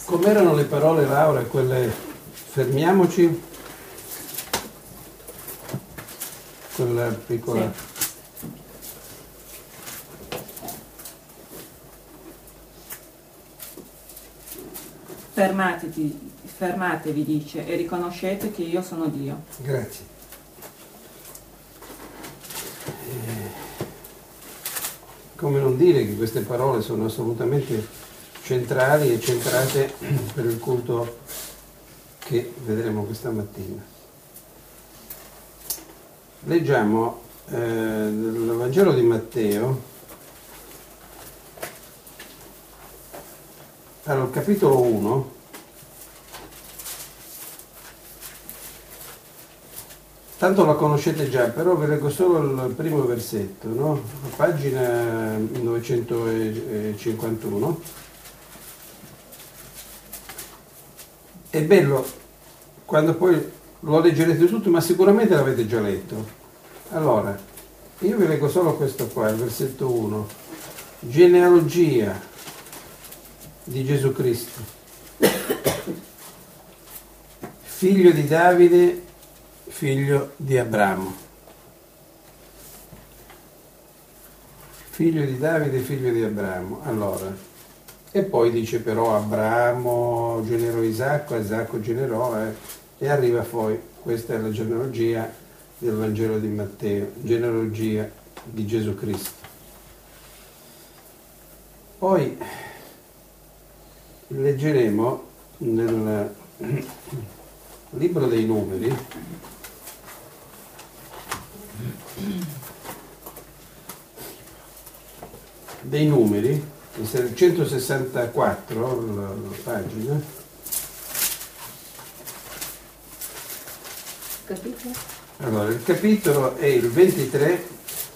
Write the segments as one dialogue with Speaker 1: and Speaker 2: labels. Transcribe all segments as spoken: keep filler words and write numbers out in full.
Speaker 1: Com'erano le parole, Laura, quelle fermiamoci? Quella piccola... Sì.
Speaker 2: Fermatevi, fermatevi, dice, e riconoscete che io sono Dio.
Speaker 1: Grazie. Eh, come non dire che queste parole sono assolutamente centrali e centrate per il culto che vedremo questa mattina. Leggiamo eh, nel Vangelo di Matteo, allora, capitolo uno, tanto la conoscete già, però vi leggo solo il primo versetto, no? Pagina novecentocinquantuno. È bello quando poi lo leggerete tutto, ma sicuramente l'avete già letto. Allora, io vi leggo solo questo qua, il versetto uno. Genealogia di Gesù Cristo, figlio di Davide, figlio di Abramo. Figlio di Davide, figlio di Abramo. Allora, e poi dice però Abramo generò Isacco, Isacco generò, eh, e arriva poi, questa è la genealogia del Vangelo di Matteo, genealogia di Gesù Cristo. Poi leggeremo nel libro dei numeri dei numeri, il centosessantaquattro la, la pagina.
Speaker 2: Capitolo?
Speaker 1: Allora, il capitolo è il ventitré.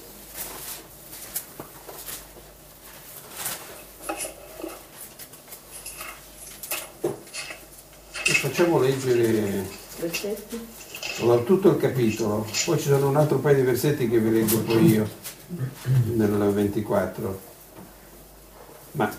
Speaker 1: Facciamo leggere allora, tutto il capitolo, poi ci sono un altro paio di versetti che vi leggo poi io nel ventiquattro. Ma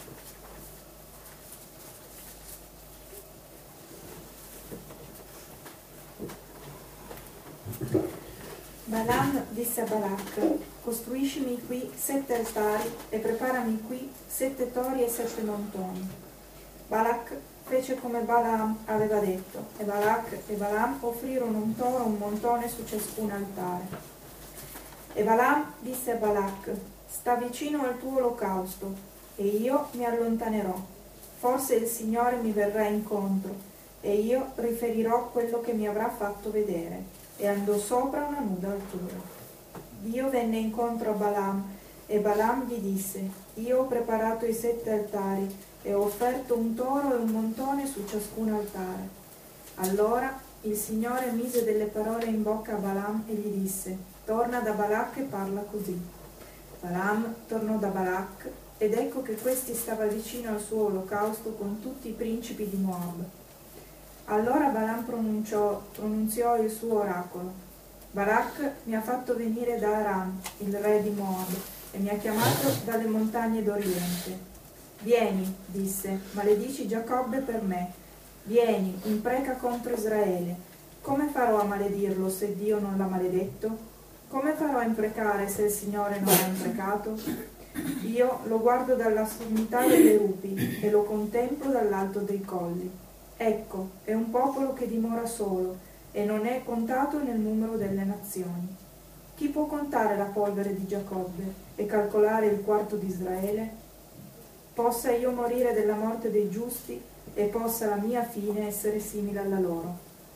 Speaker 3: Balaam disse a Balak: costruiscimi qui sette altari e preparami qui sette tori e sette montoni. Balak fece come Balaam aveva detto, e Balak e Balaam offrirono un toro e un montone su ciascun altare. E Balaam disse a Balak: sta vicino al tuo olocausto, e io mi allontanerò. Forse il Signore mi verrà incontro, e io riferirò quello che mi avrà fatto vedere. E andò sopra una nuda altura. Dio venne incontro a Balaam, e Balaam gli disse: io ho preparato i sette altari, e ho offerto un toro e un montone su ciascun altare. Allora il Signore mise delle parole in bocca a Balaam e gli disse: torna da Balak e parla così. Balaam tornò da Balak, ed ecco che questi stava vicino al suo olocausto con tutti i principi di Moab. Allora Balaam pronunciò, pronunziò il suo oracolo: Balak mi ha fatto venire da Aram, il re di Moab, e mi ha chiamato dalle montagne d'Oriente. Vieni, disse, maledici Giacobbe per me. Vieni, impreca contro Israele. Come farò a maledirlo se Dio non l'ha maledetto? Come farò a imprecare se il Signore non l'ha imprecato? Io lo guardo dalla sommità delle rupi e lo contemplo dall'alto dei colli. Ecco, è un popolo che dimora solo e non è contato nel numero delle nazioni. Chi può contare la polvere di Giacobbe e calcolare il quarto di Israele? Possa io morire della morte dei giusti e possa la mia fine essere simile alla loro.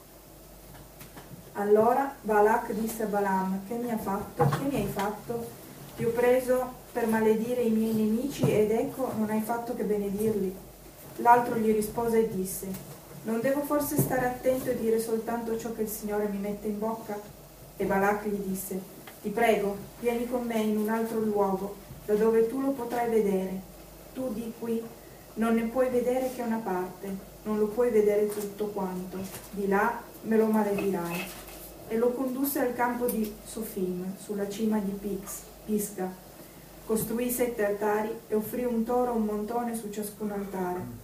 Speaker 3: Allora Balak disse a Balaam: che mi ha fatto? Che mi hai fatto? Ti ho preso per maledire i miei nemici ed ecco non hai fatto che benedirli. L'altro gli rispose e disse: non devo forse stare attento e dire soltanto ciò che il Signore mi mette in bocca? E Balak gli disse: ti prego, vieni con me in un altro luogo, da dove tu lo potrai vedere. Tu di qui non ne puoi vedere che una parte, non lo puoi vedere tutto quanto, di là me lo maledirai. E lo condusse al campo di Sofim, sulla cima di Pix, Pisga. Costruì sette altari e offrì un toro e un montone su ciascun altare.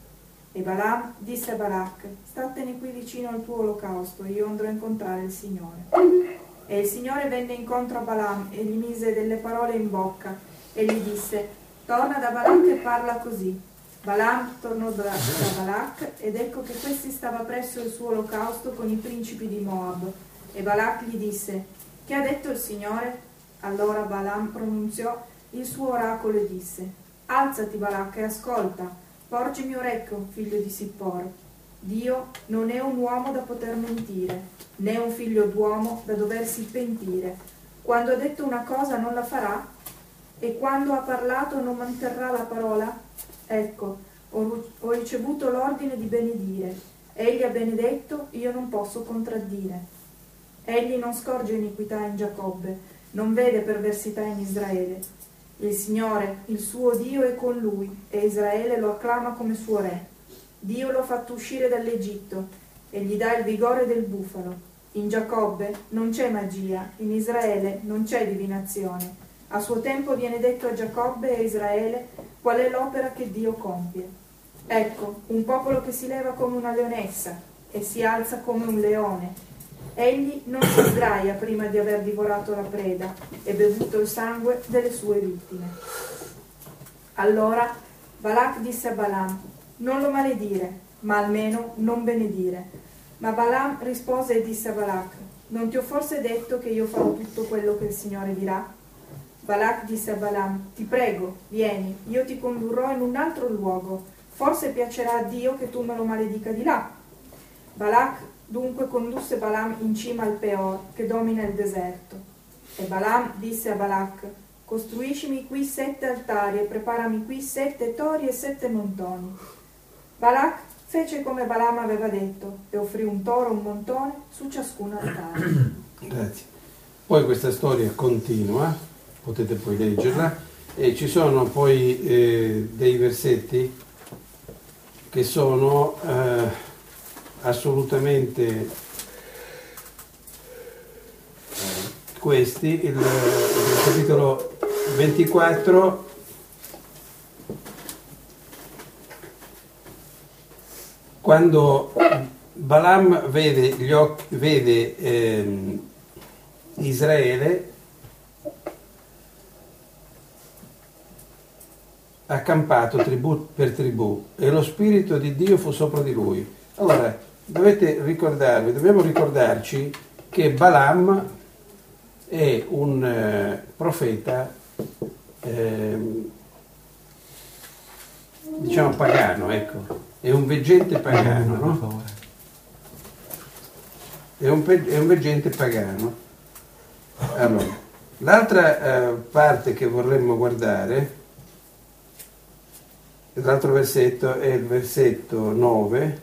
Speaker 3: E Balaam disse a Balac: statene qui vicino al tuo olocausto, io andrò a incontrare il Signore. E il Signore venne incontro a Balaam e gli mise delle parole in bocca e gli disse: torna da Balac e parla così. Balaam tornò da, da Balac ed ecco che questi stava presso il suo olocausto con i principi di Moab. E Balac gli disse: che ha detto il Signore? Allora Balaam pronunziò il suo oracolo e disse: alzati Balac e ascolta, porgimi orecchio, figlio di Sippor. Dio non è un uomo da poter mentire, né un figlio d'uomo da doversi pentire. Quando ha detto una cosa non la farà? E quando ha parlato non manterrà la parola? Ecco, ho, ho ricevuto l'ordine di benedire. Egli ha benedetto, io non posso contraddire. Egli non scorge iniquità in Giacobbe, non vede perversità in Israele. Il Signore, il suo Dio, è con lui, e Israele lo acclama come suo re. Dio lo ha fatto uscire dall'Egitto, e gli dà il vigore del bufalo. In Giacobbe non c'è magia, in Israele non c'è divinazione. A suo tempo viene detto a Giacobbe e a Israele qual è l'opera che Dio compie. Ecco, un popolo che si leva come una leonessa e si alza come un leone. Egli non si sdraia prima di aver divorato la preda e bevuto il sangue delle sue vittime. Allora Balac disse a Balaam: non lo maledire, ma almeno non benedire. Ma Balaam rispose e disse a Balac: non ti ho forse detto che io farò tutto quello che il Signore dirà? Balac disse a Balaam: ti prego, vieni, io ti condurrò in un altro luogo, forse piacerà a Dio che tu me lo maledica di là. Balac dunque condusse Balaam in cima al Peor, che domina il deserto. E Balaam disse a Balac: costruiscimi qui sette altari e preparami qui sette tori e sette montoni. Balac fece come Balaam aveva detto e offrì un toro e un montone su ciascun altare.
Speaker 1: Grazie. Poi questa storia continua, potete poi leggerla, e ci sono poi eh, dei versetti che sono eh, assolutamente questi. Il, il capitolo ventiquattro quando Balaam vede, gli occhi, vede ehm, Israele accampato tribù per tribù e lo spirito di Dio fu sopra di lui. Allora dovete ricordarvi, dobbiamo ricordarci che Balaam è un eh, profeta eh, diciamo pagano, ecco, è un veggente pagano, no? È un, è un veggente pagano. Allora, l'altra eh, parte che vorremmo guardare, l'altro versetto è il versetto nove,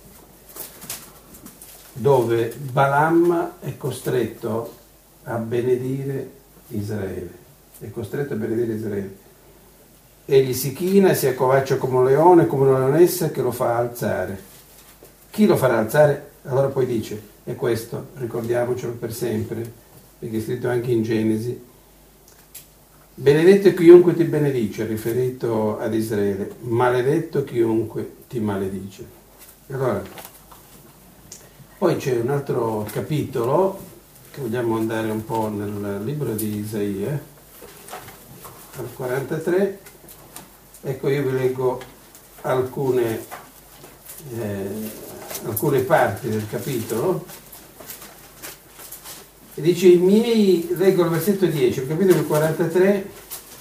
Speaker 1: dove Balaam è costretto a benedire Israele, è costretto a benedire Israele. Egli si china, si accovaccia come un leone, come una leonessa che lo fa alzare. Chi lo farà alzare? Allora poi dice, e questo ricordiamocelo per sempre, perché è scritto anche in Genesi: benedetto chiunque ti benedice, riferito ad Israele, maledetto chiunque ti maledice. Allora, poi c'è un altro capitolo, che vogliamo andare un po' nel libro di Isaia, al quarantatré, ecco io vi leggo alcune, eh, alcune parti del capitolo, e dice i miei, leggo il versetto dieci, il capitolo quarantatré,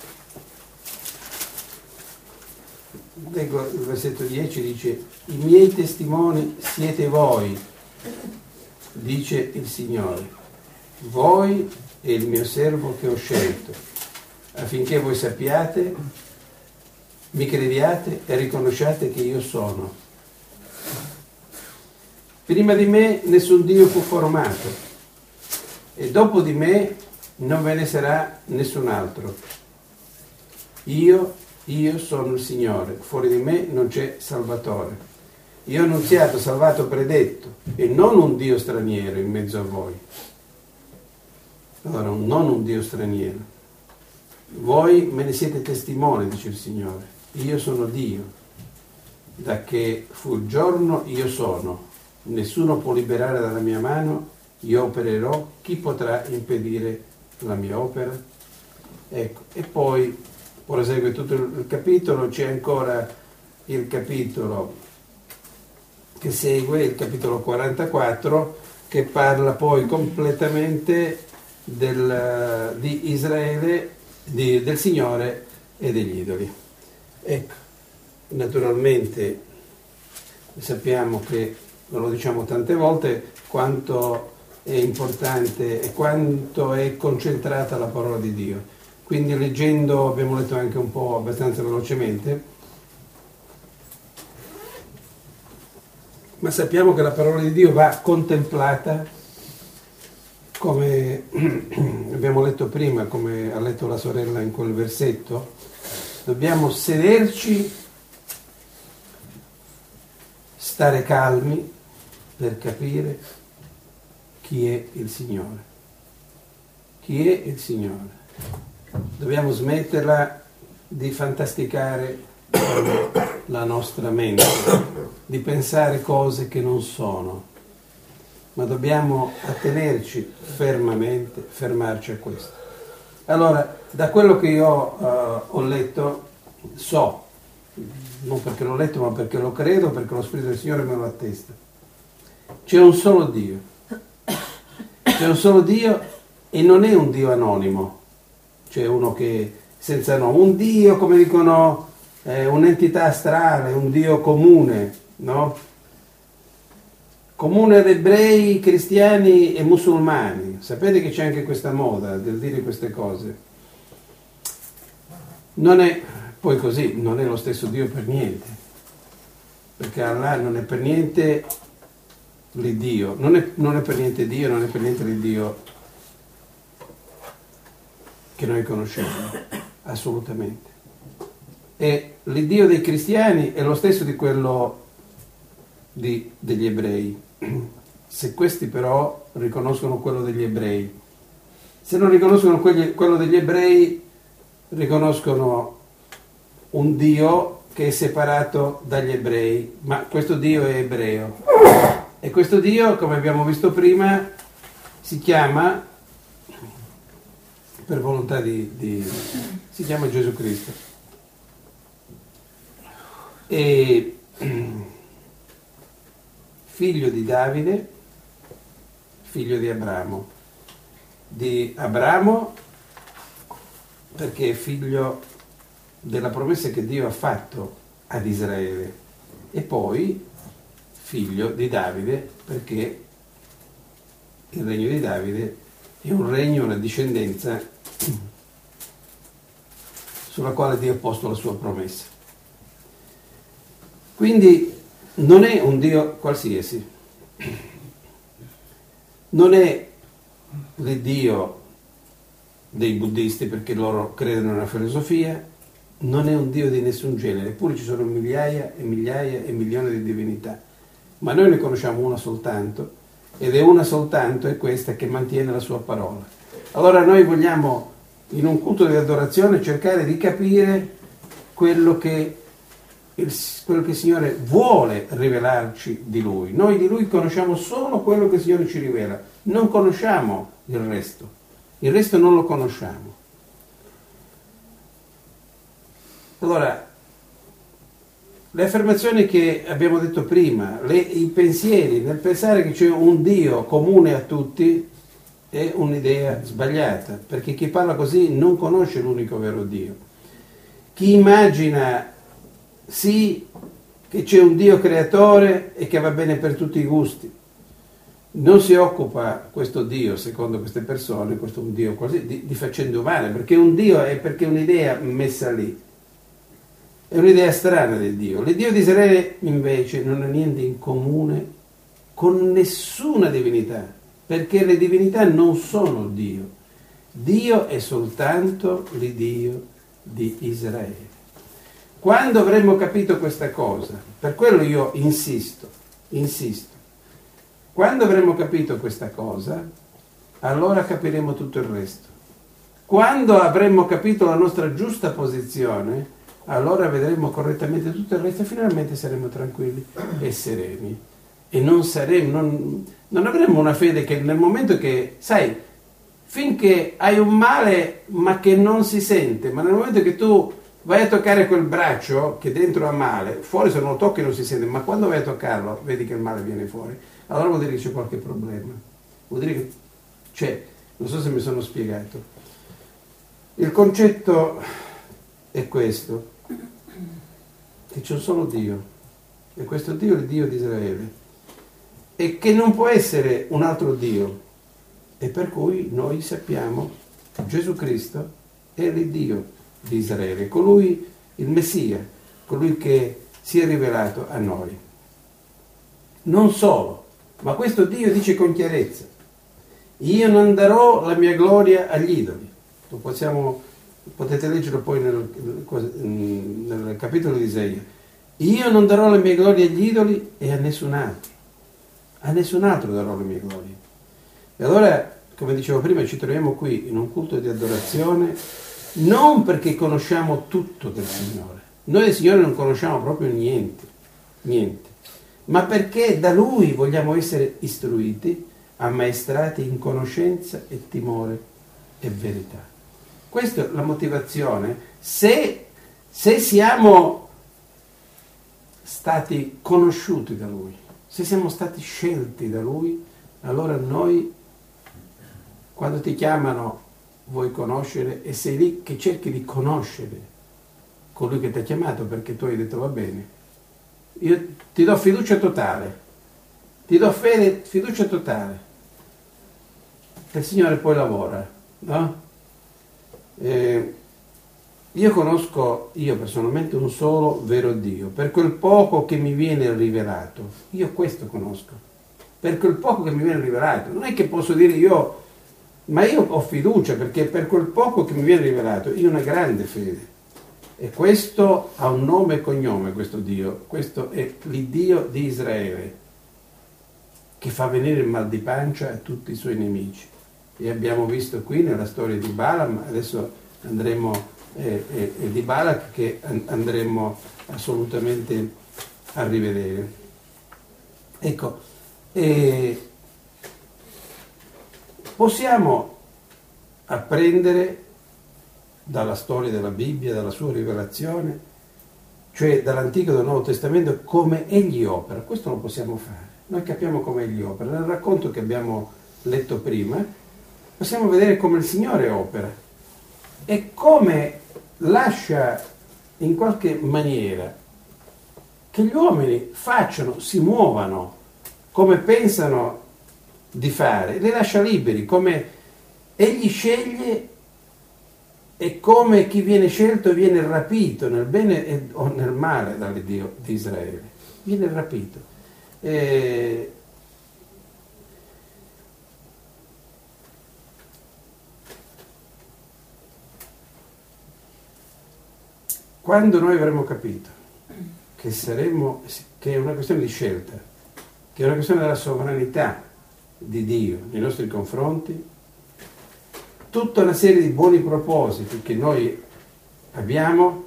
Speaker 1: leggo il versetto dieci, dice: i miei testimoni siete voi, dice il Signore, voi e il mio servo che ho scelto, affinché voi sappiate, mi crediate e riconosciate che io sono. Prima di me nessun Dio fu formato, e dopo di me non ve ne sarà nessun altro. Io, io sono il Signore, fuori di me non c'è Salvatore. Io ho annunziato, salvato, predetto, e non un Dio straniero in mezzo a voi. Allora, non un Dio straniero. Voi me ne siete testimoni, dice il Signore. Io sono Dio. da che fu il giorno io sono, nessuno può liberare dalla mia mano, io opererò, chi potrà impedire la mia opera? Ecco, e poi prosegue tutto il capitolo, c'è ancora il capitolo che segue, il capitolo quarantaquattro, che parla poi completamente del, di Israele, di, del Signore e degli idoli. Ecco, naturalmente sappiamo che, lo diciamo tante volte, quanto è importante e quanto è concentrata la parola di Dio. Quindi leggendo, abbiamo letto anche un po' abbastanza velocemente, ma sappiamo che la parola di Dio va contemplata, come abbiamo letto prima, come ha letto la sorella in quel versetto. Dobbiamo sederci, stare calmi per capire chi è il Signore. Chi è il Signore? Dobbiamo smetterla di fantasticare la nostra mente, di pensare cose che non sono, ma dobbiamo attenerci fermamente, fermarci a questo. Allora, da quello che io uh, ho letto, so, non perché l'ho letto, ma perché lo credo, perché lo Spirito del Signore me lo attesta. C'è un solo Dio. C'è un solo Dio e non è un Dio anonimo, cioè uno che senza nome, un Dio, come dicono, eh, un'entità astrale, un Dio comune, no? Comune ad ebrei, cristiani e musulmani. Sapete che c'è anche questa moda del dire queste cose. Non è poi così, non è lo stesso Dio per niente, perché Allah non è per niente l'Iddio, non è, non è per niente Dio, non è per niente l'Iddio che noi conosciamo, assolutamente. E l'Iddio dei cristiani è lo stesso di quello di, degli ebrei, se questi però riconoscono quello degli ebrei. Se non riconoscono quelli, quello degli ebrei, riconoscono un Dio che è separato dagli ebrei, ma questo Dio è ebreo. E questo Dio, come abbiamo visto prima, si chiama, per volontà di, di si chiama Gesù Cristo. E figlio di Davide, figlio di Abramo. Di Abramo perché è figlio della promessa che Dio ha fatto ad Israele, e poi figlio di Davide perché il regno di Davide è un regno, una discendenza sulla quale Dio ha posto la sua promessa. Quindi non è un Dio qualsiasi, non è l'Iddio dei buddisti perché loro credono nella filosofia, non è un Dio di nessun genere, eppure ci sono migliaia e migliaia e milioni di divinità, ma noi ne conosciamo una soltanto, ed è una soltanto, è questa che mantiene la sua parola. Allora noi vogliamo in un culto di adorazione cercare di capire quello che il, quello che il Signore vuole rivelarci di Lui. Noi di Lui conosciamo solo quello che il Signore ci rivela, non conosciamo il resto, il resto non lo conosciamo. Allora, le affermazioni che abbiamo detto prima, le, i pensieri, nel pensare che c'è un Dio comune a tutti, è un'idea sbagliata, perché chi parla così non conosce l'unico vero Dio. Chi immagina sì che c'è un Dio creatore e che va bene per tutti i gusti, non si occupa questo Dio, secondo queste persone, questo un Dio quasi, di, di faccende umane, perché un Dio è perché è un'idea messa lì. È un'idea strana del Dio. L'Iddio di Israele invece non ha niente in comune con nessuna divinità, perché le divinità non sono Dio. Dio è soltanto l'Iddio di Israele. Quando avremo capito questa cosa, per quello io insisto, insisto, quando avremo capito questa cosa, allora capiremo tutto il resto. Quando avremo capito la nostra giusta posizione, allora vedremo correttamente tutto il resto e finalmente saremo tranquilli e sereni. E non saremo, non, non avremo una fede che nel momento che, sai, finché hai un male ma che non si sente, ma nel momento che tu vai a toccare quel braccio che dentro ha male, fuori se non lo tocchi non si sente, ma quando vai a toccarlo vedi che il male viene fuori, allora vuol dire che c'è qualche problema. Vuol dire che c'è, non so se mi sono spiegato. Il concetto è questo, che c'è un solo Dio, e questo Dio è il Dio di Israele, e che non può essere un altro Dio, e per cui noi sappiamo che Gesù Cristo è il Dio di Israele, colui, il Messia, colui che si è rivelato a noi. Non solo, ma questo Dio dice con chiarezza: io non darò la mia gloria agli idoli. Lo possiamo, potete leggerlo poi nel, nel capitolo di Isaia. Io non darò la mia gloria agli idoli e a nessun altro. A nessun altro darò la mia gloria. E allora, come dicevo prima, ci troviamo qui in un culto di adorazione non perché conosciamo tutto del Signore. Noi del Signore non conosciamo proprio niente, niente, ma perché da Lui vogliamo essere istruiti, ammaestrati in conoscenza e timore e verità. Questa è la motivazione. Se, se siamo stati conosciuti da Lui, se siamo stati scelti da Lui, allora noi, quando ti chiamano, vuoi conoscere e sei lì che cerchi di conoscere colui che ti ha chiamato, perché tu hai detto va bene, io ti do fiducia totale, ti do fede, fiducia totale, e il Signore poi lavora, no? Eh, io conosco, io personalmente, un solo vero Dio, per quel poco che mi viene rivelato, io questo conosco, per quel poco che mi viene rivelato, non è che posso dire io, ma io ho fiducia, perché per quel poco che mi viene rivelato, io ho una grande fede, e questo ha un nome e cognome, questo Dio, questo è l'Iddio di Israele, che fa venire il mal di pancia a tutti i suoi nemici. E abbiamo visto qui nella storia di Balaam, adesso andremo eh, eh, eh, di Balak, che an- andremo assolutamente a rivedere. Ecco, eh, possiamo apprendere dalla storia della Bibbia, dalla sua rivelazione, cioè dall'Antico e dal Nuovo Testamento, come Egli opera. Questo lo possiamo fare. Noi capiamo come Egli opera. Nel racconto che abbiamo letto prima, possiamo vedere come il Signore opera e come lascia in qualche maniera che gli uomini facciano, si muovano come pensano di fare, li lascia liberi, come Egli sceglie e come chi viene scelto viene rapito nel bene e, o nel male dall'Iddio di Israele. Viene rapito. E quando noi avremo capito che saremo, che è una questione di scelta, che è una questione della sovranità di Dio nei nostri confronti, tutta una serie di buoni propositi che noi abbiamo,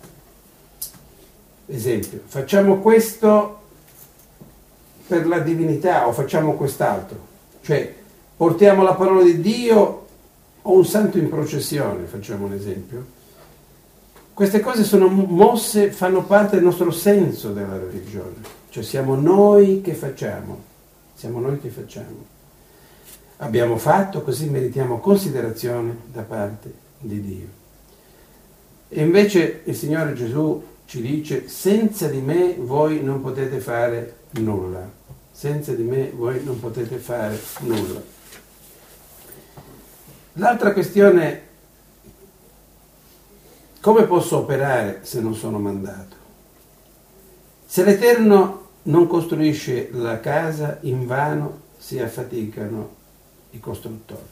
Speaker 1: esempio, facciamo questo per la divinità o facciamo quest'altro, cioè portiamo la parola di Dio o un santo in processione, facciamo un esempio. Queste cose sono mosse, fanno parte del nostro senso della religione, cioè siamo noi che facciamo, siamo noi che facciamo. Abbiamo fatto, così meritiamo considerazione da parte di Dio. E invece il Signore Gesù ci dice: senza di me voi non potete fare nulla, senza di me voi non potete fare nulla. L'altra questione: come posso operare se non sono mandato? Se l'Eterno non costruisce la casa, invano si affaticano i costruttori.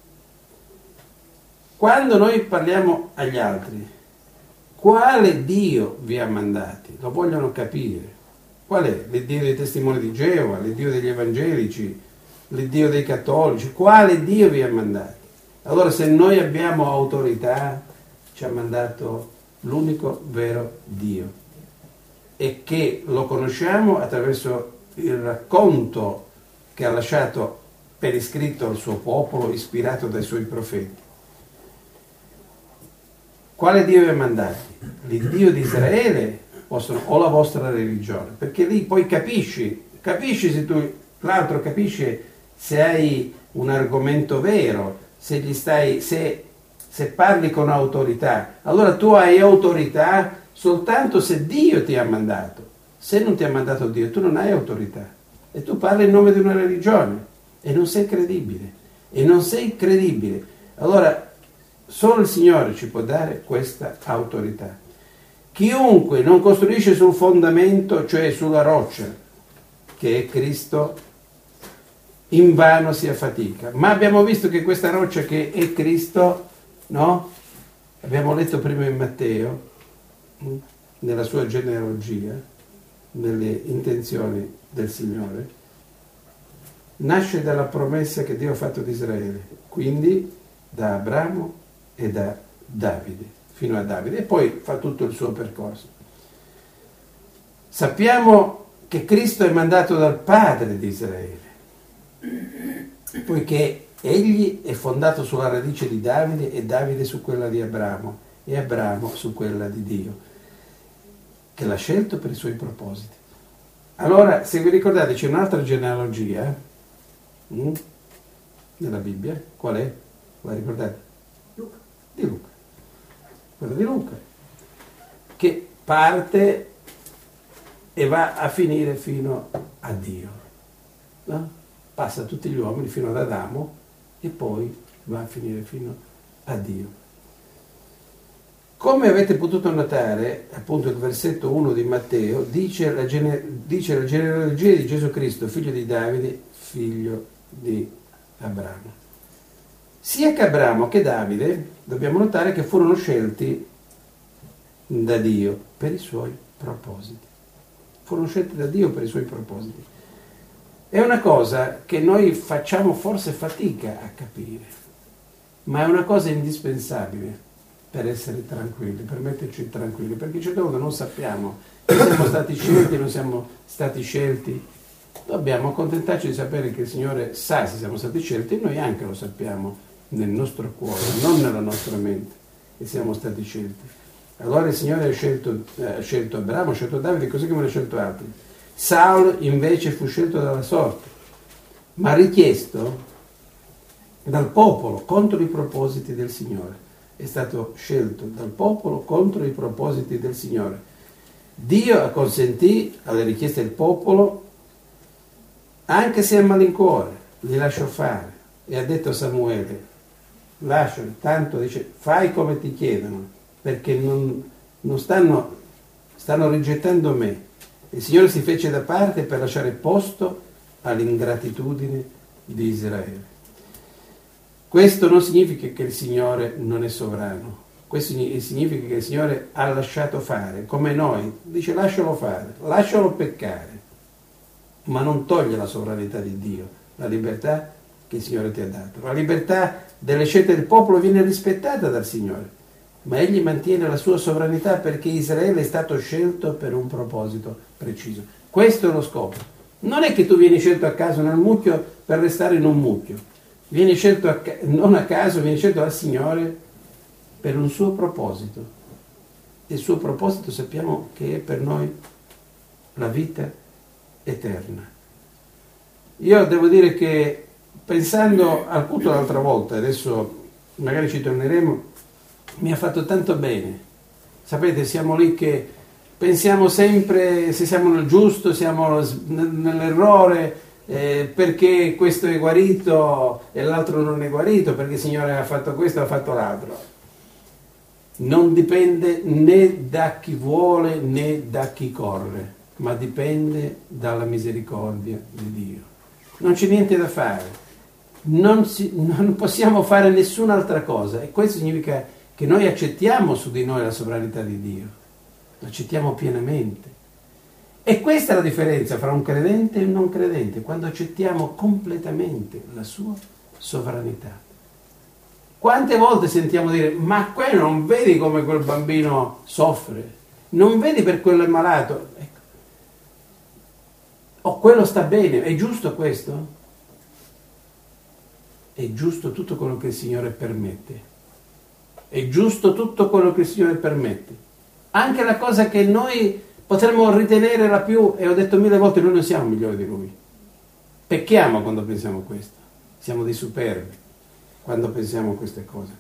Speaker 1: Quando noi parliamo agli altri, quale Dio vi ha mandati? Lo vogliono capire. Qual è? L'Iddio dei testimoni di Geova, l'Iddio degli evangelici, l'Iddio dei cattolici? Quale Dio vi ha mandati? Allora, se noi abbiamo autorità, ci ha mandato l'unico vero Dio, e che lo conosciamo attraverso il racconto che ha lasciato per iscritto al suo popolo, ispirato dai suoi profeti. Quale Dio vi ha mandati? L'Iddio di Israele o la vostra religione? Perché lì poi capisci, capisci se tu, l'altro capisce se hai un argomento vero, se gli stai, se, se parli con autorità. Allora tu hai autorità soltanto se Dio ti ha mandato. Se non ti ha mandato Dio, tu non hai autorità. E tu parli in nome di una religione e non sei credibile. E non sei credibile. Allora, solo il Signore ci può dare questa autorità. Chiunque non costruisce sul fondamento, cioè sulla roccia, che è Cristo, invano si affatica. Ma abbiamo visto che questa roccia che è Cristo, no? Abbiamo letto prima in Matteo, nella sua genealogia, nelle intenzioni del Signore, nasce dalla promessa che Dio ha fatto di Israele, quindi da Abramo e da Davide, fino a Davide, e poi fa tutto il suo percorso. Sappiamo che Cristo è mandato dal Padre di Israele, poiché egli è fondato sulla radice di Davide e Davide su quella di Abramo e Abramo su quella di Dio, che l'ha scelto per i suoi propositi. Allora, se vi ricordate, c'è un'altra genealogia hm, nella Bibbia. Qual è? La ricordate?
Speaker 3: Luca.
Speaker 1: Di Luca. Quella di Luca, che parte e va a finire fino a Dio. No? Passa tutti gli uomini fino ad Adamo e poi va a finire fino a Dio. Come avete potuto notare, appunto il versetto uno di Matteo dice la, gene, dice la genealogia di Gesù Cristo, figlio di Davide, figlio di Abramo. Sia che Abramo che Davide, dobbiamo notare che furono scelti da Dio per i suoi propositi. Furono scelti da Dio per i suoi propositi. È una cosa che noi facciamo forse fatica a capire, ma è una cosa indispensabile per essere tranquilli, per metterci tranquilli, perché certe volte non sappiamo se siamo stati scelti o non siamo stati scelti. Dobbiamo accontentarci di sapere che il Signore sa se siamo stati scelti e noi anche lo sappiamo nel nostro cuore, non nella nostra mente, che siamo stati scelti. Allora il Signore ha scelto, eh, ha scelto Abramo, ha scelto Davide, così come ne ha scelto altri. Saulo invece fu scelto dalla sorte, ma richiesto dal popolo contro i propositi del Signore. È stato scelto dal popolo contro i propositi del Signore. Dio acconsentì alle richieste del popolo, anche se a malincuore, li lasciò fare, e ha detto a Samuele, lasciali, tanto dice, fai come ti chiedono, perché non, non stanno, stanno rigettando me. Il Signore si fece da parte per lasciare posto all'ingratitudine di Israele. Questo non significa che il Signore non è sovrano, questo significa che il Signore ha lasciato fare, come noi, dice lascialo fare, lascialo peccare, ma non toglie la sovranità di Dio, la libertà che il Signore ti ha dato. La libertà delle scelte del popolo viene rispettata dal Signore, ma Egli mantiene la sua sovranità perché Israele è stato scelto per un proposito preciso. Questo è lo scopo. Non è che tu vieni scelto a caso nel mucchio per restare in un mucchio. Viene scelto a, non a caso, viene scelto dal Signore per un suo proposito. Il suo proposito sappiamo che è per noi la vita eterna. Io devo dire che pensando al culto l'altra volta, adesso magari ci torneremo, mi ha fatto tanto bene. Sapete, siamo lì che pensiamo sempre se siamo nel giusto, siamo nell'errore, Eh, perché questo è guarito e l'altro non è guarito, perché il Signore ha fatto questo e ha fatto l'altro. Non dipende né da chi vuole né da chi corre, ma dipende dalla misericordia di Dio. Non c'è niente da fare, non, si, non possiamo fare nessun'altra cosa, e questo significa che noi accettiamo su di noi la sovranità di Dio, lo accettiamo pienamente. E questa è la differenza fra un credente e un non credente, quando accettiamo completamente la sua sovranità. Quante volte sentiamo dire, ma quello non vedi come quel bambino soffre? Non vedi per quello è malato? Ecco. O quello sta bene, è giusto questo? È giusto tutto quello che il Signore permette. È giusto tutto quello che il Signore permette. Anche la cosa che noi potremmo ritenere la più, e ho detto mille volte, noi non siamo migliori di Lui. Pecchiamo quando pensiamo questo. Siamo dei superbi quando pensiamo queste cose.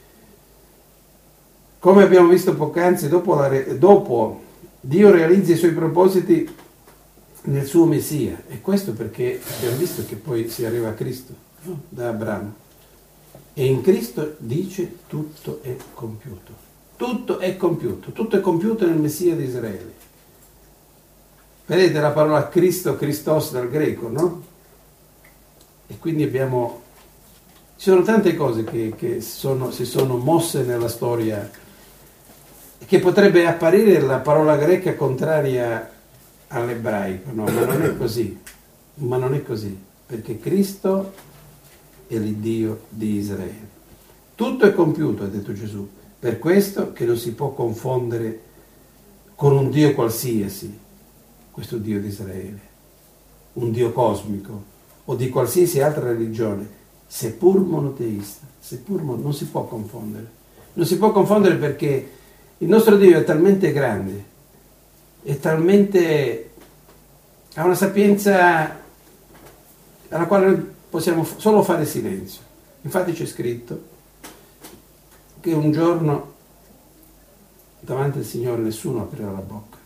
Speaker 1: Come abbiamo visto poc'anzi, dopo, la, dopo Dio realizza i suoi propositi nel suo Messia. E questo perché abbiamo visto che poi si arriva a Cristo, no? Da Abramo. E in Cristo dice tutto è compiuto. Tutto è compiuto. Tutto è compiuto nel Messia di Israele. Vedete la parola Cristo, Christos dal greco, no? E quindi abbiamo... Ci sono tante cose che, che sono, si sono mosse nella storia, che potrebbe apparire la parola greca contraria all'ebraico, no? Ma non è così. Ma non è così, perché Cristo è l'Iddio di Israele. Tutto è compiuto, ha detto Gesù, per questo che non si può confondere con un Dio qualsiasi, questo Dio di Israele, un Dio cosmico o di qualsiasi altra religione, seppur monoteista, seppur mon- non si può confondere. Non si può confondere perché il nostro Dio è talmente grande, è talmente... ha una sapienza alla quale noi possiamo solo fare silenzio. Infatti c'è scritto che un giorno davanti al Signore nessuno aprirà la bocca.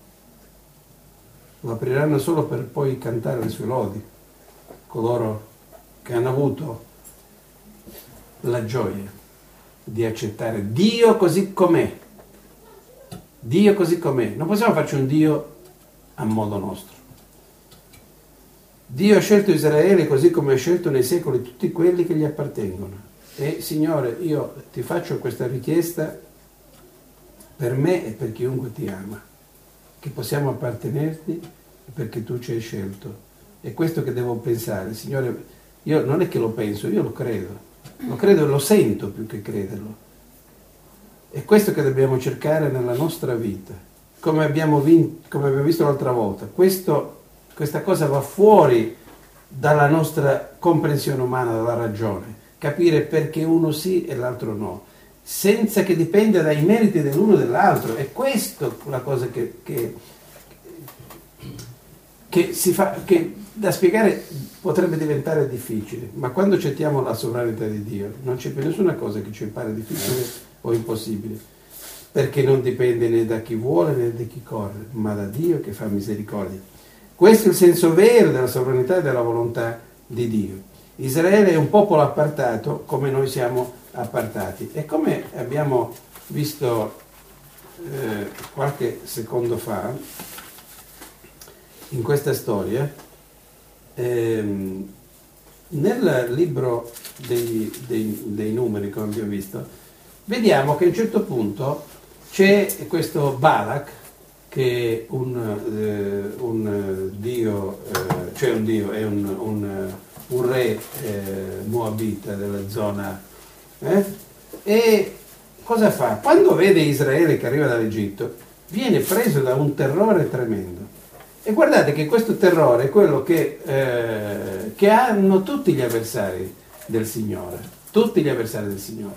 Speaker 1: Lo apriranno solo per poi cantare le sue lodi, coloro che hanno avuto la gioia di accettare Dio così com'è. Dio così com'è. Non possiamo farci un Dio a modo nostro. Dio ha scelto Israele così come ha scelto nei secoli tutti quelli che gli appartengono. E Signore, io ti faccio questa richiesta per me e per chiunque ti ama, che possiamo appartenerti perché tu ci hai scelto. È questo che devo pensare. Signore, io non è che lo penso, io lo credo. Lo credo e lo sento più che crederlo. È questo che dobbiamo cercare nella nostra vita. Come abbiamo, vinto, come abbiamo visto l'altra volta. Questo, questa cosa va fuori dalla nostra comprensione umana, dalla ragione. Capire perché uno sì e l'altro no. Senza che dipenda dai meriti dell'uno e dell'altro. È questa la cosa che... che Che, si fa, che da spiegare potrebbe diventare difficile, ma quando accettiamo la sovranità di Dio non c'è più nessuna cosa che ci pare difficile o impossibile, perché non dipende né da chi vuole né da chi corre, ma da Dio che fa misericordia. Questo è il senso vero della sovranità e della volontà di Dio. Israele è un popolo appartato come noi siamo appartati, e come abbiamo visto eh, qualche secondo fa in questa storia, ehm, nel libro dei, dei, dei numeri, come abbiamo visto, vediamo che a un certo punto c'è questo Balak, che è un, eh, un dio, eh, cioè un dio, è un, un, un re eh, moabita della zona, eh? E cosa fa? Quando vede Israele che arriva dall'Egitto, viene preso da un terrore tremendo. E guardate che questo terrore è quello che, eh, che hanno tutti gli avversari del Signore, tutti gli avversari del Signore.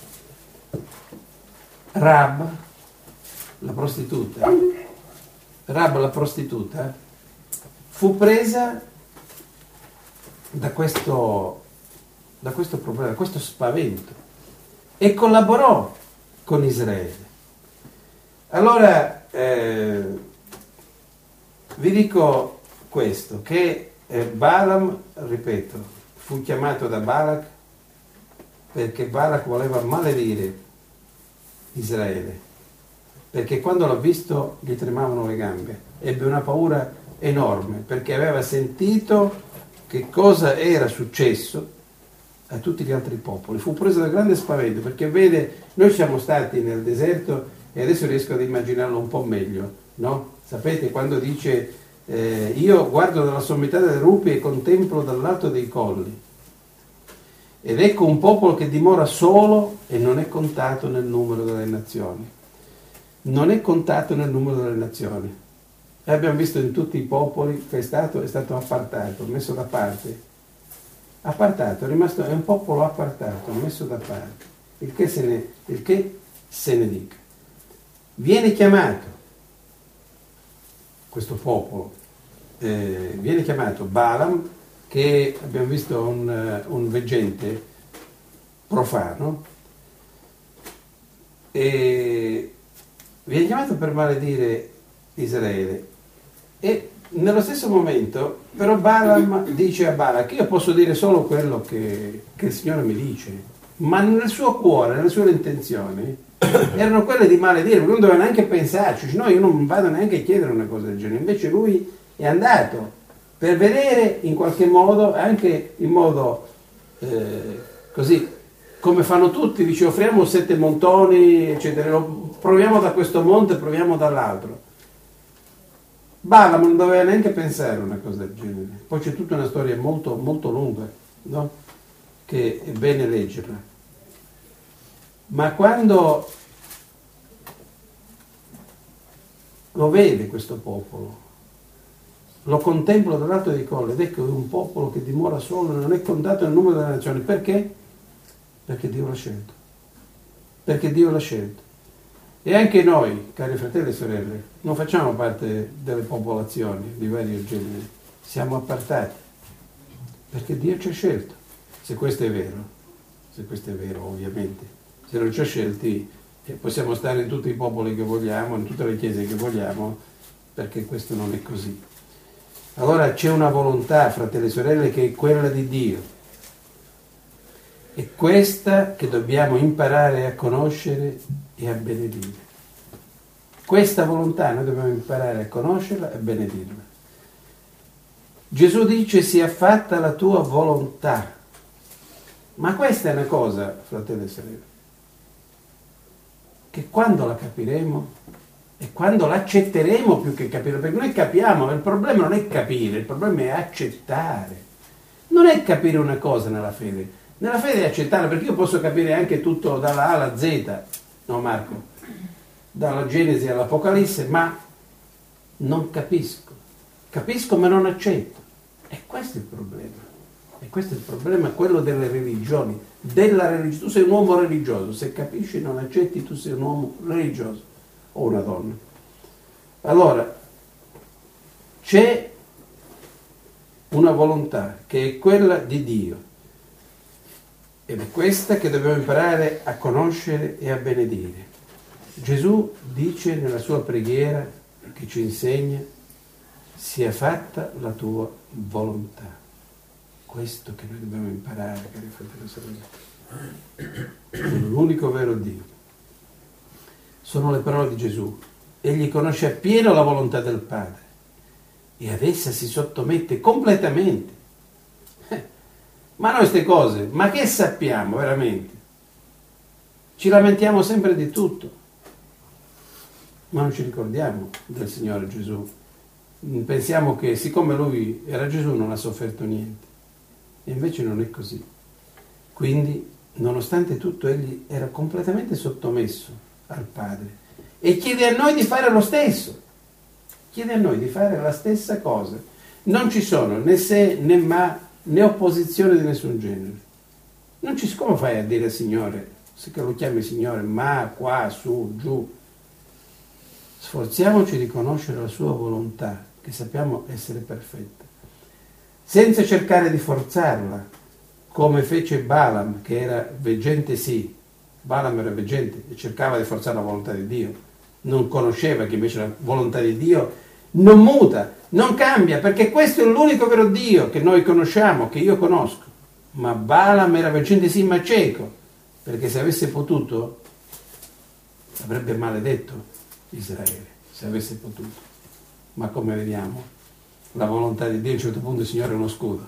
Speaker 1: Rab, la prostituta, Rab la prostituta, fu presa da questo, da questo problema, da questo spavento, e collaborò con Israele. Allora, eh, vi dico questo, che eh, Balaam, ripeto, fu chiamato da Balak perché Balak voleva maledire Israele, perché quando l'ha visto gli tremavano le gambe, ebbe una paura enorme, perché aveva sentito che cosa era successo a tutti gli altri popoli. Fu preso da grande spavento, perché vede, noi siamo stati nel deserto e adesso riesco ad immaginarlo un po' meglio, no? Sapete quando dice eh, io guardo dalla sommità delle rupi e contemplo dall'alto dei colli, ed ecco un popolo che dimora solo e non è contato nel numero delle nazioni. Non è contato nel numero delle nazioni. E abbiamo visto in tutti i popoli che è stato, è stato appartato, messo da parte. Appartato, è rimasto, è un popolo appartato, messo da parte. Il che se ne, il che se ne dica. Viene chiamato, questo popolo, eh, viene chiamato Balaam, che abbiamo visto un, un veggente profano, e viene chiamato per maledire Israele. E nello stesso momento, però, Balaam dice a Balak: io posso dire solo quello che, che il Signore mi dice, ma nel suo cuore, nelle sue intenzioni erano quelle di maledire, perché non doveva neanche pensarci, dice, no, io non vado neanche a chiedere una cosa del genere. Invece lui è andato per vedere in qualche modo, anche in modo eh, così come fanno tutti, dice offriamo sette montoni, eccetera, proviamo da questo monte, proviamo dall'altro. Balaam non doveva neanche pensare a una cosa del genere. Poi c'è tutta una storia molto, molto lunga, no? Che è bene leggerla. Ma quando lo vede questo popolo, lo contemplo dall'alto dei colli ed ecco un popolo che dimora solo, non è contato nel numero delle nazioni. Perché? Perché Dio l'ha scelto. Perché Dio l'ha scelto. E anche noi, cari fratelli e sorelle, non facciamo parte delle popolazioni di vario genere, siamo appartati, perché Dio ci ha scelto. Se questo è vero, se questo è vero ovviamente, se non ci ha scelti eh, possiamo stare in tutti i popoli che vogliamo, in tutte le chiese che vogliamo, perché questo non è così. Allora c'è una volontà, fratelli e sorelle, che è quella di Dio. È questa che dobbiamo imparare a conoscere e a benedire. Questa volontà noi dobbiamo imparare a conoscerla e benedirla. Gesù dice: sia fatta la tua volontà. Ma questa è una cosa, fratelli e sorelle, che quando la capiremo e quando l'accetteremo più che capire, perché noi capiamo, il problema non è capire, il problema è accettare. Non è capire una cosa nella fede, nella fede è accettarla, perché io posso capire anche tutto dalla A alla Z, no Marco? Dalla Genesi all'Apocalisse, ma non capisco. Capisco ma non accetto. E questo è il problema. E questo è il problema, quello delle religioni. Della religione. Tu sei un uomo religioso, se capisci e non accetti, tu sei un uomo religioso o una donna. Allora, c'è una volontà che è quella di Dio. Ed è questa che dobbiamo imparare a conoscere e a benedire. Gesù dice nella sua preghiera, che ci insegna: sia fatta la tua volontà. Questo che noi dobbiamo imparare, cari fratelli e sorelle. L'unico vero Dio. Sono le parole di Gesù. Egli conosce appieno la volontà del Padre e ad essa si sottomette completamente. Eh, ma noi queste cose, ma che sappiamo veramente? Ci lamentiamo sempre di tutto. Ma non ci ricordiamo del Signore Gesù. Pensiamo che siccome Lui era Gesù non ha sofferto niente. E invece non è così. Quindi, nonostante tutto, Egli era completamente sottomesso al Padre. E chiede a noi di fare lo stesso. Chiede a noi di fare la stessa cosa. Non ci sono né se né ma né opposizione di nessun genere. Non ci come fai a dire al Signore, se che lo chiami Signore, ma, qua, su, giù. Sforziamoci di conoscere la sua volontà, che sappiamo essere perfetta, senza cercare di forzarla, come fece Balaam, che era veggente sì. Balaam era veggente e cercava di forzare la volontà di Dio. Non conosceva che invece la volontà di Dio non muta, non cambia, perché questo è l'unico vero Dio che noi conosciamo, che io conosco. Ma Balaam era veggente sì, ma cieco, perché se avesse potuto avrebbe maledetto Israele, se avesse potuto. Ma come vediamo, la volontà di Dio a un certo punto, il Signore è uno scudo.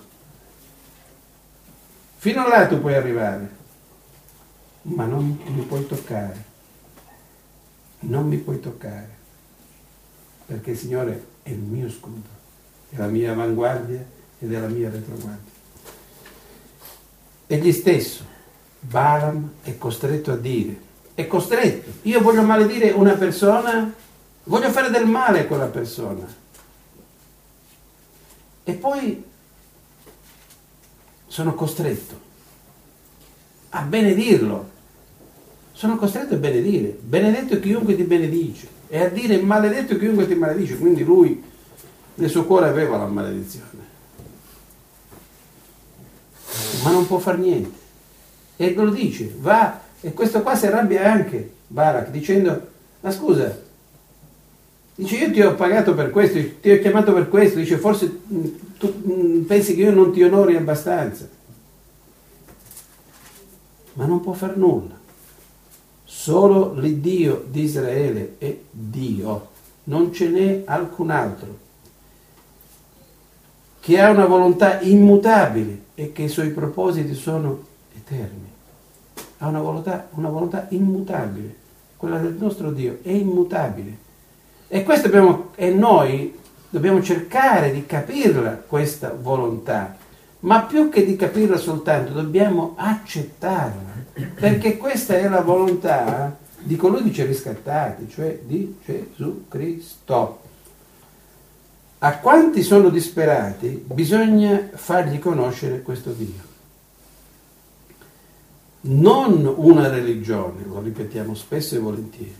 Speaker 1: Fino a là tu puoi arrivare, ma non mi puoi toccare. Non mi puoi toccare, perché il Signore è il mio scudo, è la mia avanguardia ed è la mia retroguardia. egli stesso, Balaam, è costretto a dire, è costretto, io voglio maledire una persona, voglio fare del male a quella persona. E poi sono costretto a benedirlo. Sono costretto a benedire. Benedetto chiunque ti benedice. E a dire maledetto chiunque ti maledice. Quindi lui nel suo cuore aveva la maledizione. Ma non può far niente. E lo dice, va. E questo qua si arrabbia anche, Barak, dicendo, ma scusa, dice io ti ho pagato per questo, ti ho chiamato per questo, dice forse tu pensi che io non ti onori abbastanza. Ma non può far nulla. Solo l'Iddio di Israele è Dio, non ce n'è alcun altro, che ha una volontà immutabile e che i suoi propositi sono eterni. Ha una volontà, una volontà immutabile, quella del nostro Dio è immutabile. E questo abbiamo, e noi dobbiamo cercare di capirla, questa volontà, ma più che di capirla soltanto, dobbiamo accettarla, perché questa è la volontà di colui che ci ha riscattati, cioè di Gesù Cristo. A quanti sono disperati bisogna fargli conoscere questo Dio. Non una religione, lo ripetiamo spesso e volentieri.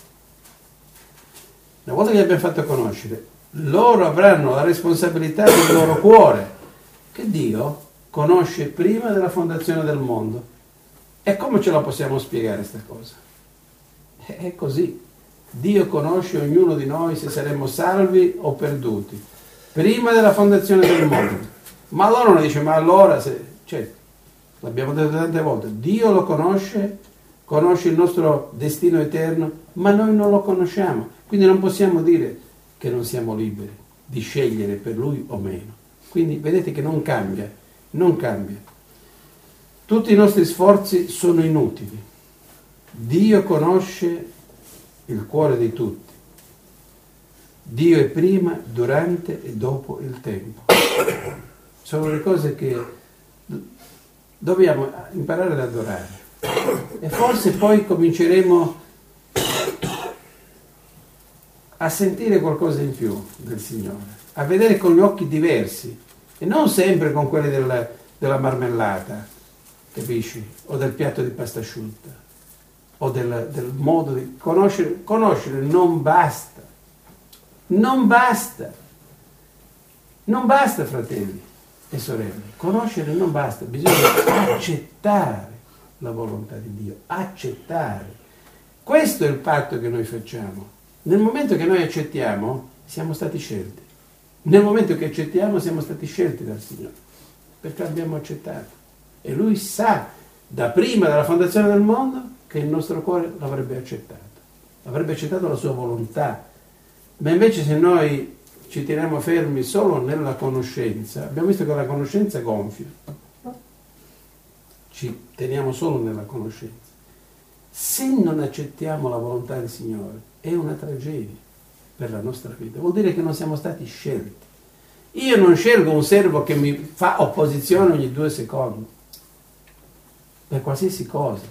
Speaker 1: Una volta che li abbiamo fatto conoscere, loro avranno la responsabilità del loro cuore, che Dio conosce prima della fondazione del mondo. E come ce la possiamo spiegare questa cosa? È così. Dio conosce ognuno di noi se saremo salvi o perduti, prima della fondazione del mondo. Ma allora uno dice, ma allora, se, certo, l'abbiamo detto tante volte, Dio lo conosce, conosce il nostro destino eterno, ma noi non lo conosciamo. Quindi non possiamo dire che non siamo liberi di scegliere per Lui o meno. Quindi vedete che non cambia, non cambia. Tutti i nostri sforzi sono inutili. Dio conosce il cuore di tutti. Dio è prima, durante e dopo il tempo. Sono le cose che dobbiamo imparare ad adorare. E forse poi cominceremo a sentire qualcosa in più del Signore, a vedere con gli occhi diversi e non sempre con quelli della, della marmellata, capisci? O del piatto di pasta asciutta, o del, del modo di conoscere. Conoscere non basta, non basta, non basta, fratelli e sorelle, conoscere non basta, bisogna accettare la volontà di Dio, accettare. Questo è il patto che noi facciamo. Nel momento che noi accettiamo, siamo stati scelti. Nel momento che accettiamo, siamo stati scelti dal Signore, perché abbiamo accettato. E Lui sa, da prima della fondazione del mondo, che il nostro cuore l'avrebbe accettato. Avrebbe accettato la sua volontà. Ma invece se noi ci teniamo fermi solo nella conoscenza, abbiamo visto che la conoscenza gonfia. Ci teniamo solo nella conoscenza. Se non accettiamo la volontà del Signore, è una tragedia per la nostra vita. Vuol dire che non siamo stati scelti. Io non scelgo un servo che mi fa opposizione ogni due secondi, per qualsiasi cosa.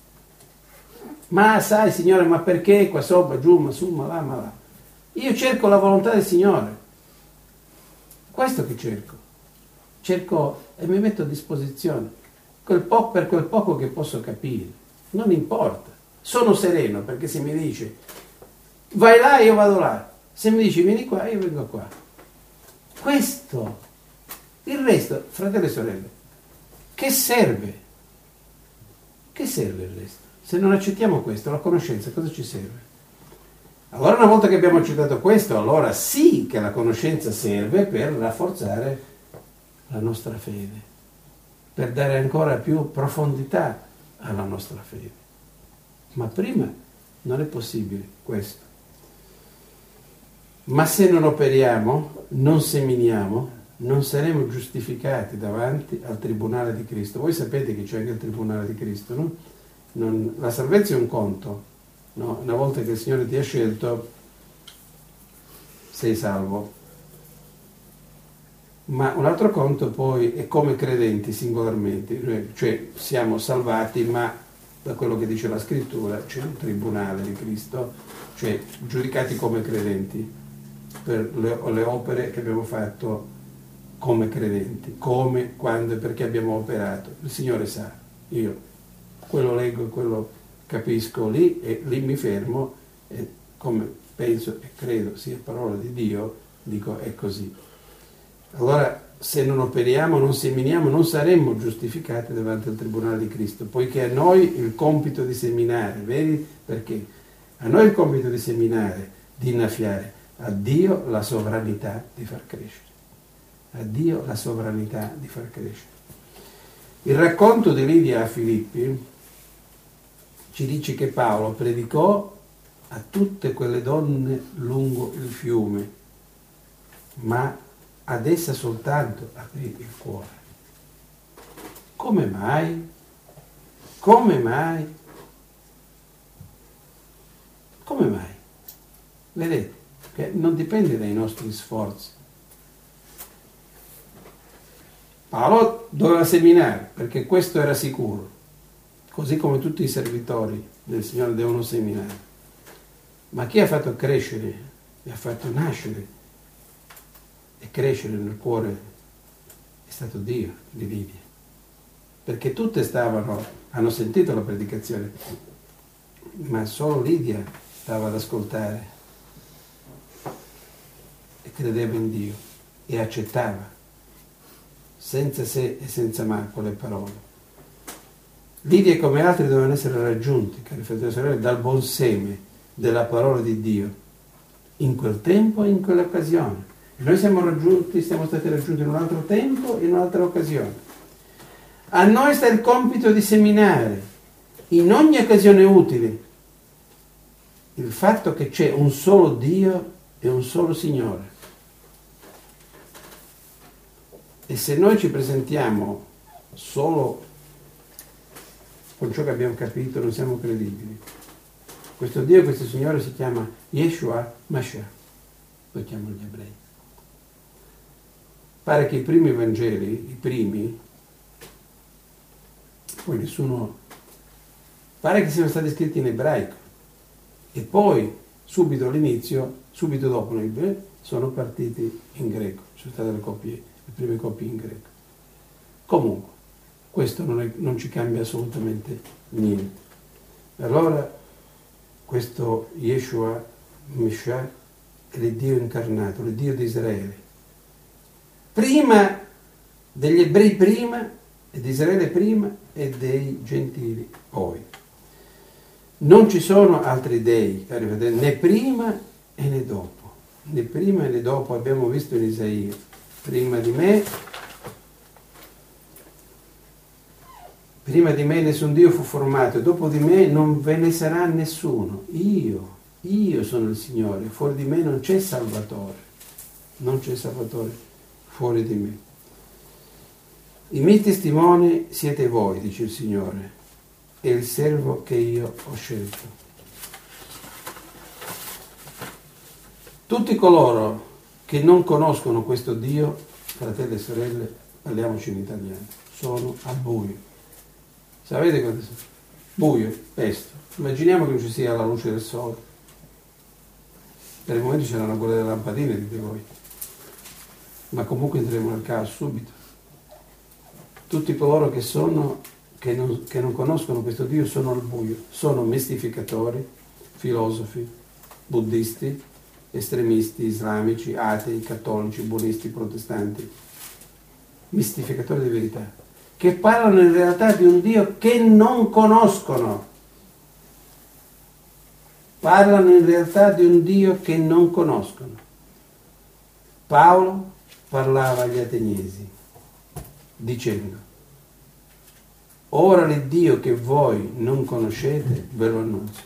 Speaker 1: Ma sai, Signore, ma perché qua sopra, giù, ma su, ma là, ma là? Io cerco la volontà del Signore. Questo che cerco. Cerco e mi metto a disposizione quel po- per quel poco che posso capire. Non importa. Sono sereno perché se mi dice vai là, io vado là. Se mi dici vieni qua, io vengo qua. Questo. Il resto, fratelli e sorelle, che serve? Che serve il resto? Se non accettiamo questo, la conoscenza, cosa ci serve? Allora una volta che abbiamo accettato questo, allora sì che la conoscenza serve per rafforzare la nostra fede, per dare ancora più profondità alla nostra fede. Ma prima non è possibile questo. Ma se non operiamo, non seminiamo, non saremo giustificati davanti al tribunale di Cristo. Voi sapete che c'è anche il tribunale di Cristo, no? Non, la salvezza è un conto, no? Una volta che il Signore ti ha scelto, sei salvo. Ma un altro conto poi è come credenti singolarmente, cioè siamo salvati, ma da quello che dice la scrittura c'è un tribunale di Cristo, cioè giudicati come credenti per le, le opere che abbiamo fatto come credenti, come, quando e perché abbiamo operato. Il Signore sa, io quello leggo, quello capisco lì e lì mi fermo e come penso e credo sia parola di Dio, dico è così. Allora, se non operiamo, non seminiamo, non saremmo giustificati davanti al Tribunale di Cristo, poiché a noi il compito di seminare, vedi? Perché a noi il compito di seminare, di innaffiare, a Dio la sovranità di far crescere. A Dio la sovranità di far crescere. Il racconto di Lidia a Filippi ci dice che Paolo predicò a tutte quelle donne lungo il fiume, ma ad essa soltanto aprì il cuore. Come mai? Come mai? Come mai? Vedete, che non dipende dai nostri sforzi. Paolo doveva seminare, perché questo era sicuro, così come tutti i servitori del Signore devono seminare. Ma chi ha fatto crescere e ha fatto nascere e crescere nel cuore è stato Dio di Lidia, perché tutte stavano, hanno sentito la predicazione, ma solo Lidia stava ad ascoltare e credeva in Dio e accettava senza se e senza ma quelle parole. Lidia, come altri, dovevano essere raggiunti, cari fratelli e sorelle, dal buon seme della parola di Dio in quel tempo e in quell'occasione. E noi siamo raggiunti, siamo stati raggiunti in un altro tempo e in un'altra occasione. A noi sta il compito di seminare in ogni occasione utile il fatto che c'è un solo Dio e un solo Signore. E se noi ci presentiamo solo con ciò che abbiamo capito, non siamo credibili. Questo Dio e questo Signore si chiama Yeshua Mashiach, lo chiamano gli ebrei. Pare che i primi Vangeli, i primi, poi nessuno, pare che siano stati scritti in ebraico e poi subito all'inizio, subito dopo nel Bè, sono partiti in greco, sono state le copie, le prime copie in greco. Comunque, questo non, è, non ci cambia assolutamente niente. Allora, questo Yeshua Mashiach è l'Iddio incarnato, l'Iddio di Israele. Prima degli ebrei prima, e di Israele prima, e dei gentili poi. Non ci sono altri dei, cari fratelli, né prima e né dopo. Né prima e né dopo, abbiamo visto in Isaia. Prima di me, prima di me nessun Dio fu formato, e dopo di me non ve ne sarà nessuno. Io, io sono il Signore, fuori di me non c'è Salvatore. Non c'è Salvatore fuori di me. I miei testimoni siete voi, dice il Signore, e il servo che io ho scelto. Tutti coloro che non conoscono questo Dio, fratelli e sorelle, parliamoci in italiano, sono al buio. Sapete cosa sono? Buio, pesto. Immaginiamo che non ci sia la luce del sole. Per il momento c'erano quelle delle lampadine, dite voi. Ma comunque entreremo nel caos subito. Tutti coloro che sono, che non, che non conoscono questo Dio sono al buio, sono mistificatori, filosofi, buddisti, estremisti, islamici, atei, cattolici, buonisti, protestanti, mistificatori di verità, che parlano in realtà di un Dio che non conoscono. Parlano in realtà di un Dio che non conoscono. Paolo parlava agli ateniesi dicendo: ora l'Iddio che voi non conoscete ve lo annunzio.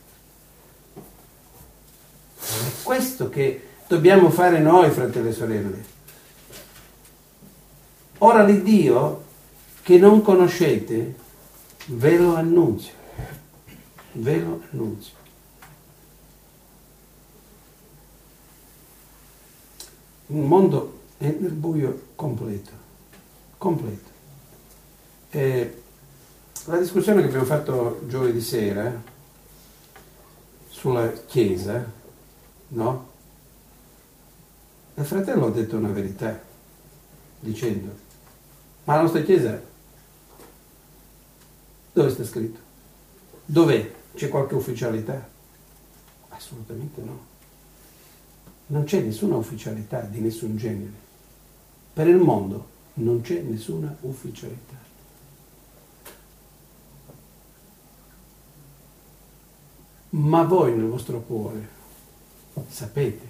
Speaker 1: È questo che dobbiamo fare noi, fratelli e sorelle. Ora l'Iddio che non conoscete ve lo annunzio. Ve lo annunzio. Il mondo è è nel buio completo, completo. E la discussione che abbiamo fatto giovedì sera sulla Chiesa, no? Il fratello ha detto una verità, dicendo, ma la nostra Chiesa dove sta scritto? Dov'è? C'è qualche ufficialità? Assolutamente no. Non c'è nessuna ufficialità di nessun genere. Per il mondo non c'è nessuna ufficialità. Ma voi nel vostro cuore sapete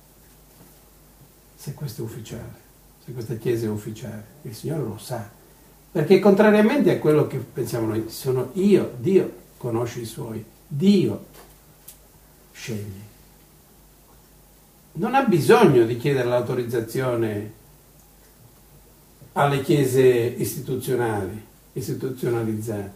Speaker 1: se questo è ufficiale, se questa Chiesa è ufficiale. Il Signore lo sa. Perché contrariamente a quello che pensiamo noi, sono io, Dio conosce i suoi, Dio sceglie. Non ha bisogno di chiedere l'autorizzazione alle chiese istituzionali, istituzionalizzate.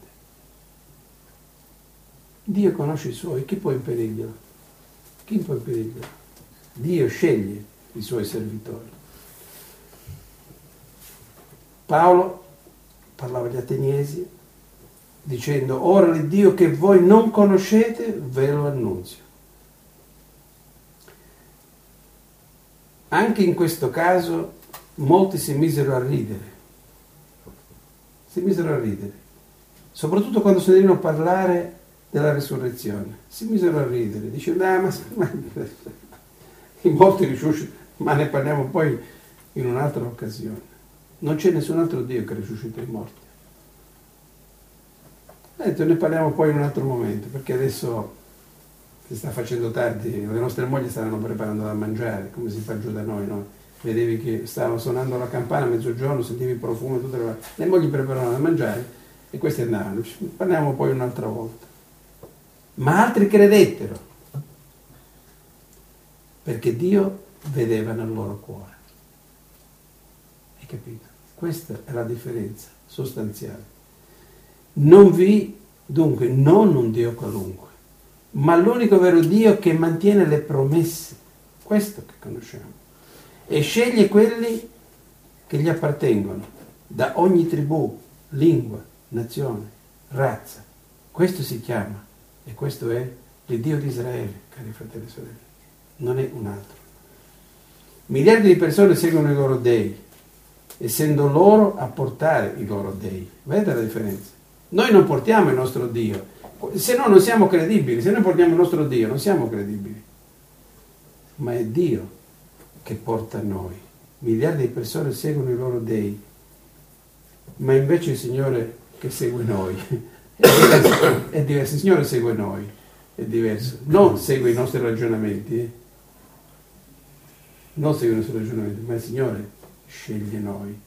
Speaker 1: Dio conosce i suoi, chi può impedirglielo? Chi può impedirglielo? Dio sceglie i suoi servitori. Paolo parlava agli Ateniesi dicendo: ora l'Iddio che voi non conoscete ve lo annunzio. Anche in questo caso molti si misero a ridere, si misero a ridere, soprattutto quando sentirono a parlare della resurrezione, si misero a ridere, dicendo, ah, ma, ma in molti risuscitano, ma ne parliamo poi in un'altra occasione. Non c'è nessun altro Dio che risuscita i morti. Detto, ne parliamo poi in un altro momento, perché adesso si sta facendo tardi, le nostre mogli stavano preparando da mangiare, come si fa giù da noi, no? Vedevi che stava suonando la campana a mezzogiorno, sentivi il profumo, tutte le... le mogli preparavano da mangiare e questi andavano. Parliamo poi un'altra volta. Ma altri credettero, perché Dio vedeva nel loro cuore. Hai capito? Questa è la differenza sostanziale. Non vi, dunque, non un Dio qualunque, ma l'unico vero Dio che mantiene le promesse, questo che conosciamo, e sceglie quelli che gli appartengono, da ogni tribù, lingua, nazione, razza. Questo si chiama, e questo è l'Iddio di Israele, cari fratelli e sorelle, non è un altro. Miliardi di persone seguono i loro dei, essendo loro a portare i loro dei. Vedete la differenza? Noi non portiamo il nostro Dio, se no non siamo credibili, se noi portiamo il nostro Dio non siamo credibili, ma è Dio che porta a noi. Miliardi di persone seguono i loro dei, ma invece il Signore che segue noi è diverso, è diverso. Il Signore segue noi, è diverso, non segue i nostri ragionamenti, eh? non segue i nostri ragionamenti, ma il Signore sceglie noi.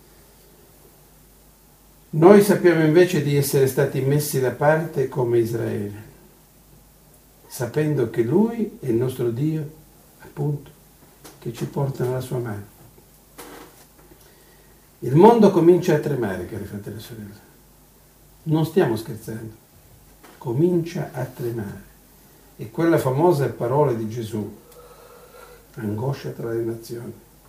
Speaker 1: Noi sappiamo invece di essere stati messi da parte come Israele, sapendo che Lui è il nostro Dio, appunto, che ci porta nella sua mano. Il mondo comincia a tremare, cari fratelli e sorelle. Non stiamo scherzando. Comincia a tremare. E quella famosa parola di Gesù, angoscia tra le nazioni,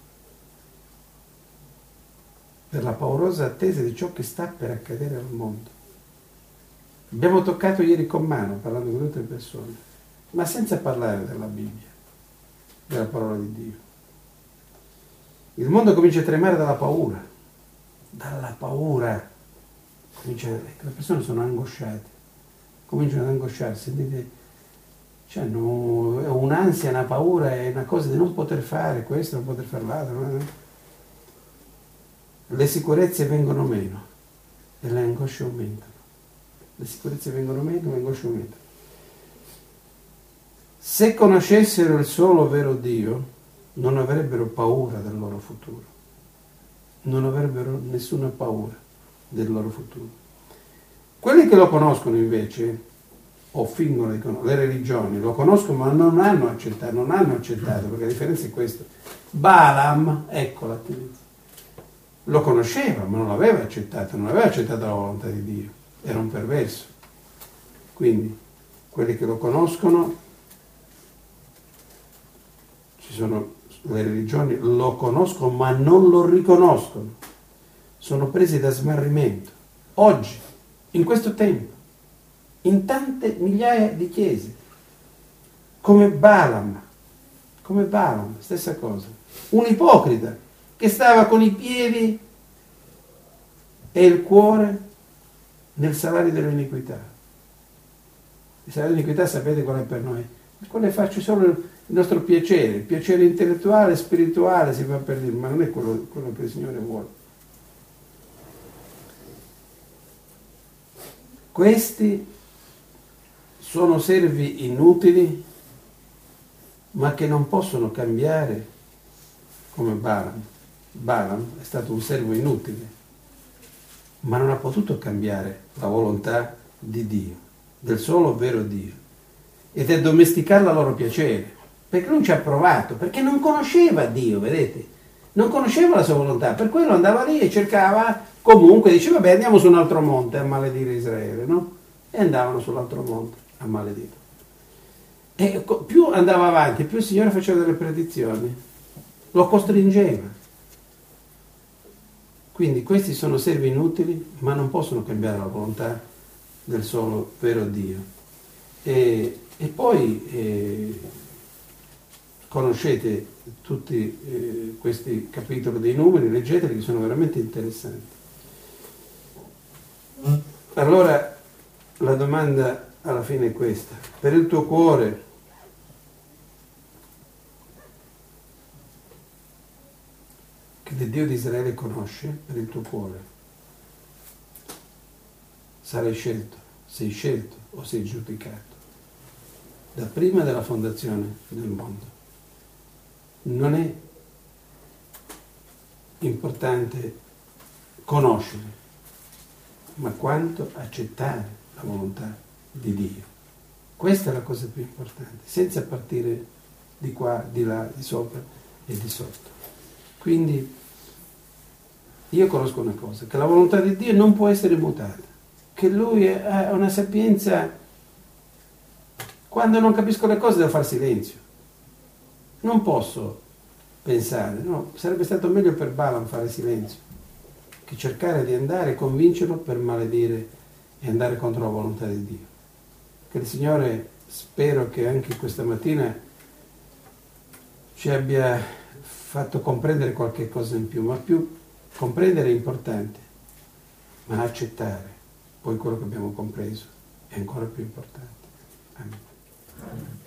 Speaker 1: per la paurosa attesa di ciò che sta per accadere al mondo. Abbiamo toccato ieri con mano, parlando con tutte le persone, ma senza parlare della Bibbia, della parola di Dio. Il mondo comincia a tremare dalla paura, dalla paura. Comincia, le persone sono angosciate, cominciano ad angosciarsi, sentite, cioè, no, è un'ansia, una paura, è una cosa di non poter fare questo, non poter fare l'altro. No? Le sicurezze vengono meno e le angosce aumentano. Le sicurezze vengono meno e le angosce aumentano. Se conoscessero il solo vero Dio, non avrebbero paura del loro futuro. Non avrebbero nessuna paura del loro futuro. Quelli che lo conoscono invece, o fingono di conoscere, le religioni lo conoscono ma non hanno accettato, non hanno accettato, perché la differenza è questa. Balaam, ecco l'attenzione. Lo conosceva, ma non l'aveva accettato, non aveva accettato la volontà di Dio, era un perverso. Quindi, quelli che lo conoscono, ci sono le religioni lo conoscono ma non lo riconoscono, sono presi da smarrimento. Oggi, in questo tempo, in tante migliaia di chiese, come Balaam, come Balaam, stessa cosa, un ipocrita che stava con i piedi e il cuore nel salario dell'iniquità. Il salario dell'iniquità sapete qual è per noi? Quello faccio solo il nostro piacere, il piacere intellettuale, spirituale si fa per dire, ma non è quello, quello che il Signore vuole. Questi sono servi inutili, ma che non possono cambiare come Balaam. Balaam è stato un servo inutile, ma non ha potuto cambiare la volontà di Dio, del solo vero Dio, ed è domesticare a loro piacere, perché non ci ha provato, perché non conosceva Dio, vedete? Non conosceva la sua volontà, per quello andava lì e cercava, comunque diceva, vabbè, andiamo su un altro monte a maledire Israele, no? E andavano sull'altro monte a maledire. E più andava avanti, più il Signore faceva delle predizioni, lo costringeva. Quindi questi sono servi inutili, ma non possono cambiare la volontà del solo vero Dio. E, e poi eh, conoscete tutti eh, questi capitoli dei numeri, leggeteli, che sono veramente interessanti. Allora la domanda alla fine è questa: per il tuo cuore che il Dio di Israele conosce, per il tuo cuore sarai scelto, sei scelto o sei giudicato da prima della fondazione del mondo. Non è importante conoscere, ma quanto accettare la volontà di Dio. Questa è la cosa più importante, senza partire di qua, di là, di sopra e di sotto. Quindi io conosco una cosa, che la volontà di Dio non può essere mutata, che Lui ha una sapienza. Quando non capisco le cose devo fare silenzio, non posso pensare, no, sarebbe stato meglio per Balaam fare silenzio che cercare di andare e convincerlo per maledire e andare contro la volontà di Dio. Che il Signore, spero che anche questa mattina ci abbia fatto comprendere qualche cosa in più, ma più comprendere è importante, ma accettare poi quello che abbiamo compreso è ancora più importante. Amen.